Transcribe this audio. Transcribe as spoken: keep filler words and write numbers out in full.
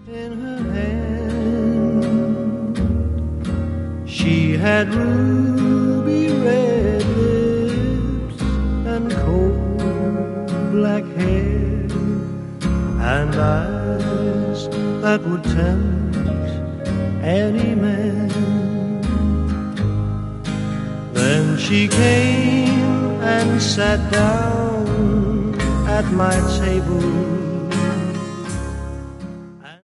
in her hand. She had ruby red lips and cold black hair and eyes that would tempt any man. Then she came and sat down at my table